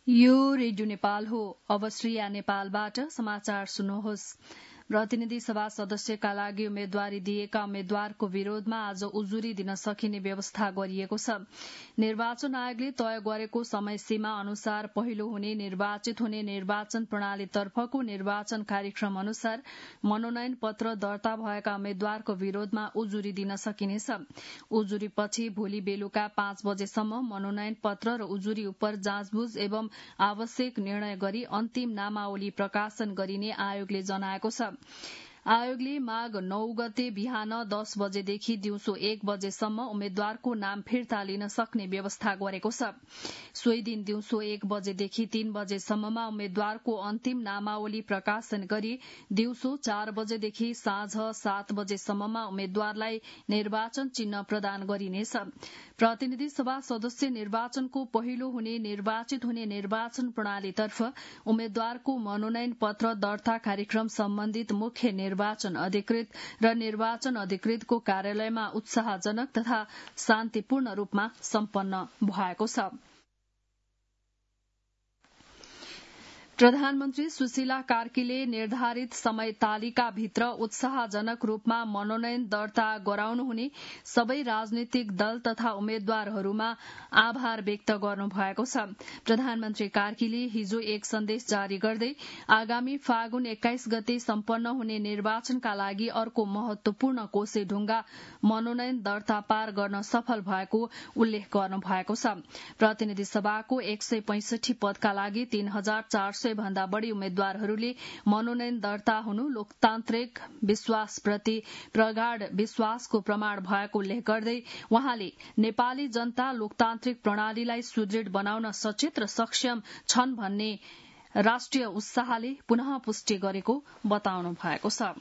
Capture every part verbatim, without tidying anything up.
यो रेडियो नेपाल हो। अब श्रेया नेपालबाट समाचार सुन्नुहोस्। प्रतिनिधि सभा सदस्यका लागि उम्मेद्वारी दिएका उम्मेद्वारको विरोधमा आज उजुरी दिन सकिने व्यवस्था गरिएको छ। निर्वाचन आयोगले तय गरेको समय सीमा अनुसार पहिलो हुने निर्वाचित हुने निर्वाचन प्रणालीतर्फको निर्वाचन कार्यक्रम अनुसार मनोनयन पत्र दर्ता भएका उम्मेद्वारको विरोधमा उजुरी दिन सकिनेछ। उजुरीपछि भोलि बेलुका पाँच बजेसम्म मनोनयन पत्र र उजुरी उपर जाँचबुझ एवं आवश्यक निर्णय गरी अन्तिम नामावली प्रकाशन गरिने आयोगले जनाएको छ। आयोगले माघ नौ गते बिहान दस बजेदेखि दिउँसो एक बजेसम्म उम्मेद्वारको नाम फिर्ता लिन सक्ने व्यवस्था गरेको छ। सोही दिन दिउँसो एक बजेदेखि तीन बजेसम्ममा उम्मेद्वारको अन्तिम नामावली प्रकाशन गरी दिउँसो चार बजेदेखि साँझ सात बजेसम्ममा उम्मेद्वारलाई निर्वाचन चिन्ह प्रदान गरिनेछ। प्रतिनिधि सभा सदस्य निर्वाचनको पहिलो हुने निर्वाचित हुने निर्वाचन प्रणालीतर्फ उम्मेद्वारको मनोनयन पत्र दर्ता कार्यक्रम सम्बन्धित मुख्य निर्वाचन अधिकृत र निर्वाचन अधिकृतको कार्यालयमा उत्साहजनक तथा शान्तिपूर्ण रूपमा सम्पन्न भएको छ। प्रधानमन्त्री सुशीला कार्कीले निर्धारित समय तालिकाभित्र उत्साहजनक रूपमा मनोनयन दर्ता गराउनुहुने सबै राजनीतिक दल तथा उम्मेद्वारहरूमा आभार व्यक्त गर्नुभएको छ। प्रधानमन्त्री कार्कीले हिजो एक सन्देश जारी गर्दै आगामी फागुन एक्काइस गते सम्पन्न हुने निर्वाचनका लागि अर्को महत्वपूर्ण कोसेढुङ्गा मनोनयन दर्ता पार गर्न सफल भएको उल्लेख गर्नुभएको छ। प्रतिनिधि सभाको एक सय पैंसठी पदका लागि तीन हजार चार सय भन्दा बढ़ी उम्मेद्वारहरूले मनोनयन दर्ता हुनु लोकतान्त्रिक विश्वासप्रति प्रगाढ़ विश्वासको प्रमाण भएको उल्लेख गर्दै वहाँले नेपाली जनता लोकतान्त्रिक प्रणालीलाई सुदृढ़ बनाउन सचेत र सक्षम छन् भन्ने राष्ट्रिय उत्साहले पुनः पुष्टि गरेको बताउनु भएको छ।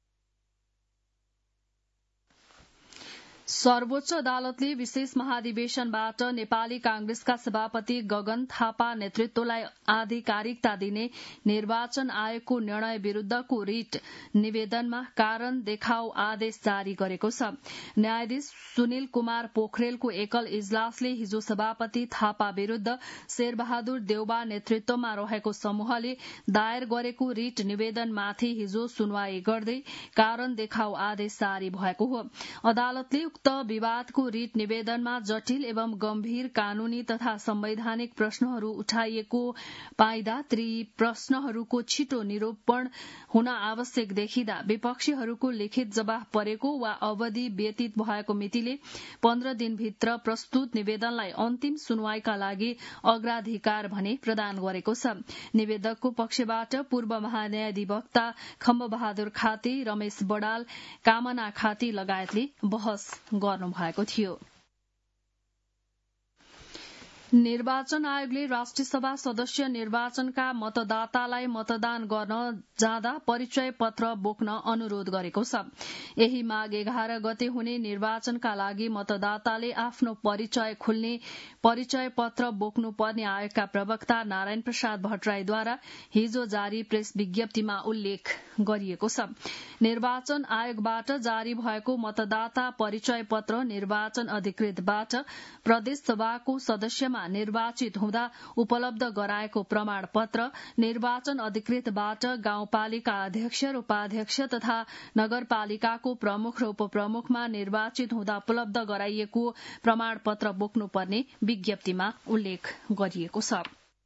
सर्वोच्च अदालतले विशेष महाधिवेशनबाट नेपाली कांग्रेसका सभापति गगन थापा नेतृत्वलाई आधिकारिकता दिने निर्वाचन आयोगको निर्णय विरूद्धको रिट निवेदनमा कारण देखाउ आदेश जारी गरेको छ। न्यायाधीश सुनिल कुमार पोखरेलको एकल इजलासले हिजो सभापति थापा विरूद्ध शेरबहादुर देउबा नेतृत्वमा रहेको समूहले दायर गरेको रिट निवेदनमाथि हिजो सुनवाई गर्दै कारण देखाउ आदेश जारी भएको हो। अदालतले उक्त विवादको रिट निवेदनमा जटिल एवं गम्भीर कानूनी तथा संवैधानिक प्रश्नहरू उठाइएको पाइदा ती प्रश्नहरूको छिटो निरूपण हुन आवश्यक देखिँदा विपक्षीहरूको लिखित जवाफ परेको वा अवधि व्यतीत भएको मितिले पन्ध्र दिनभित्र प्रस्तुत निवेदनलाई अन्तिम सुनवाईका लागि अग्राधिकार भने प्रदान गरेको छ। निवेदकको पक्षबाट पूर्व महान्यायाधिवक्ता खम्बबहादुर खाती, रमेश बडाल, कामना खाती लगायतले बहस गर्नुभएको थियो। निर्वाचन आयोगले राष्ट्रिय सभा सदस्य निर्वाचनका मतदातालाई मतदान गर्न जाँदा परिचय पत्र बोक्न अनुरोध गरेको छ। यही माघ एघार गते हुने निर्वाचनका लागि मतदाताले आफ्नो परिचय खुल्ने परिचय पत्र बोक्नुपर्ने आयोगका प्रवक्ता नारायण प्रसाद भट्टराईद्वारा हिजो जारी प्रेस विज्ञप्तिमा उल्लेख गरिएको छ। निर्वाचन आयोगबाट जारी भएको मतदाता परिचय पत्र निर्वाचन अधिकृतबाट प्रदेश सभाको सदस्यमा निर्वाचित हुँदा उपलब्ध गराएको प्रमाण पत्र, निर्वाचन अधिकृतबाट गाउँपालिका अध्यक्ष र उपाध्यक्ष तथा नगरपालिकाको प्रमुख र उपप्रमुखमा निर्वाचित हुँदा उपलब्ध गराइएको प्रमाण पत्र बोक्नुपर्ने विज्ञप्तिमा उल्लेख गरिएको छ।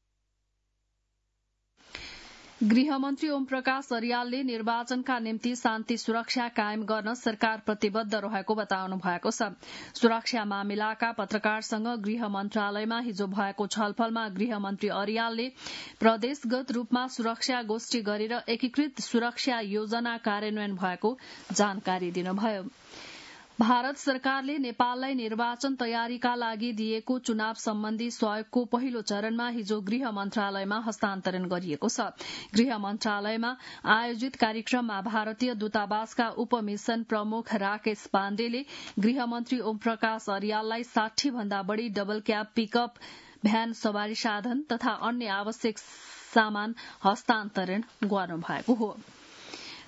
गृहमन्त्री ओम प्रकाश अर्यालले निर्वाचनका निम्ति शान्ति सुरक्षा कायम गर्न सरकार प्रतिबद्ध रहेको बताउनु भएको छ। सुरक्षा मामिलाका पत्रकारसँग गृह मन्त्रालयमा हिजो भएको छलफलमा गृहमन्त्री अर्यालले प्रदेशगत रूपमा सुरक्षा गोष्ठी गरेर एकीकृत सुरक्षा योजना कार्यान्वयन भएको जानकारी दिनुभयो। भारत सरकारले नेपाललाई निर्वाचन तयारीका लागि दिएको चुनाव सम्बन्धी सहयोगको पहिलो चरणमा हिजो गृह मन्त्रालयमा हस्तान्तरण गरिएको छ। गृह मन्त्रालयमा आयोजित कार्यक्रममा भारतीय दूतावासका उपमिशन प्रमुख राकेश पाण्डेले गृहमन्त्री ओम प्रकाश अर्याललाई साठी भन्दा बढ़ी डबल क्याब पिकअप भ्यान सवारी साधन तथा अन्य आवश्यक सामान हस्तान्तरण गर्नुभएको हो।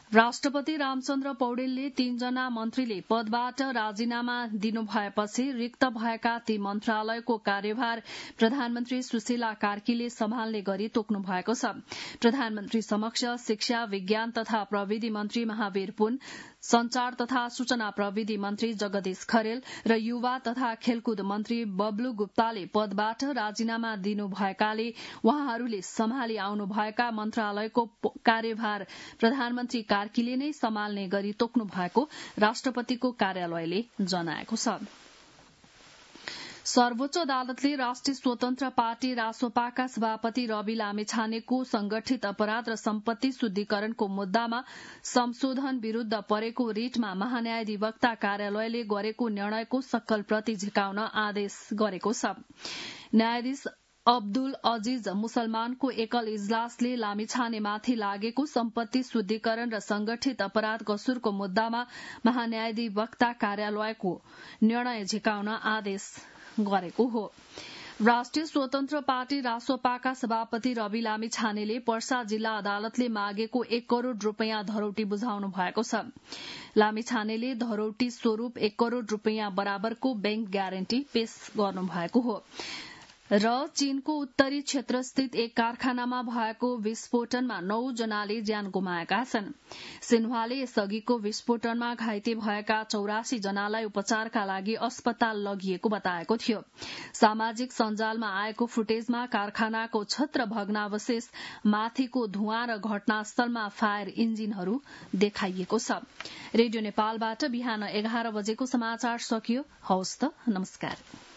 राष्ट्रपति रामचन्द्र पौडेलले तीनजना मन्त्रीले पदबाट राजीनामा दिनुभएपछि रिक्त भएका ती मन्त्रालयको कार्यभार प्रधानमन्त्री सुशीला कार्कीले सम्हाल्ने गरी तोक्नु भएको छ। प्रधानमन्त्री समक्ष शिक्षा विज्ञान तथा प्रविधि मन्त्री महावीर पुन, संचार तथा सूचना प्रविधि मन्त्री जगदीश खरेल र युवा तथा खेलकुद मन्त्री बब्लु गुप्ताले पदबाट राजीनामा दिनुभएकाले उहाँहरूले सम्हाली आउनुभएका मन्त्रालयको कार्यभार प्रधानमन्त्री कार्कीले नै सम्हाल्ने गरी तोक्नु भएको राष्ट्रपतिको कार्यालयले जनाएको छ। सर्वोच्च अदालतले राष्ट्रिय स्वतन्त्र पार्टी रासोपाका सभापति रवि लामिछानेको संगठित अपराध र सम्पत्ति शुद्धिकरणको मुद्दामा संशोधन विरूद्ध परेको रिटमा महान्यायाधिवक्ता कार्यालयले गरेको निर्णयको सक्कल प्रति झिकाउन आदेश गरेको छ। न्यायाधीश अब्दुल अजीज मुसलमानको एकल इजलासले लामिछानेमाथि लागेको सम्पत्ति शुद्धिकरण र संगठित अपराध कसूरको मुद्दामा महान्यायाधिवक्ता कार्यालयको निर्णय झिकाउन आदेश गरेको हो। राष्ट्रिय स्वतन्त्र पार्टी रासोपाका सभापति रवि लामिछानेले पर्सा जिल्ला अदालतले मागेको एक करोड़ रूपियाँ धरौटी बुझाउनु भएको छ। लामिछानेले धरौटी स्वरूप एक करोड़ रूपियाँ बराबरको बैंक ग्यारेन्टी पेश गर्नु भएको हो र चीनको उत्तरी क्षेत्रस्थित एक कारखानामा भएको विस्फोटनमा नौ जनाले ज्यान गुमाएका छन्। सिन्ह्वाले यसअघिको विस्फोटनमा घाइते भएका चौरासी जनालाई उपचारका लागि अस्पताल लगिएको बताएको थियो। सामाजिक सञ्जालमा आएको फुटेजमा कारखानाको छत्र भग्नावशेष, माथिको धुवाँ र घटनास्थलमा फायर इन्जिनहरू देखाइएको छ। रेडियो नेपालबाट बिहान एघार बजेको समाचार सकियो। हवस् त, नमस्कार।